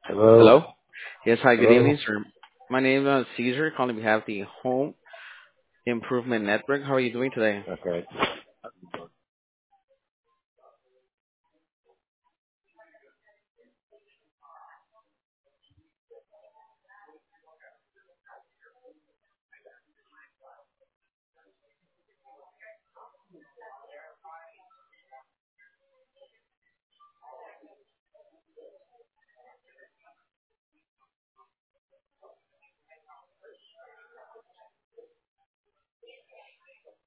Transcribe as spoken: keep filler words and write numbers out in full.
Hello. Hello? Yes, hi, good Hello. evening, sir. My name is Caesar, calling on behalf of the Home Improvement Network. How are you doing today? Okay.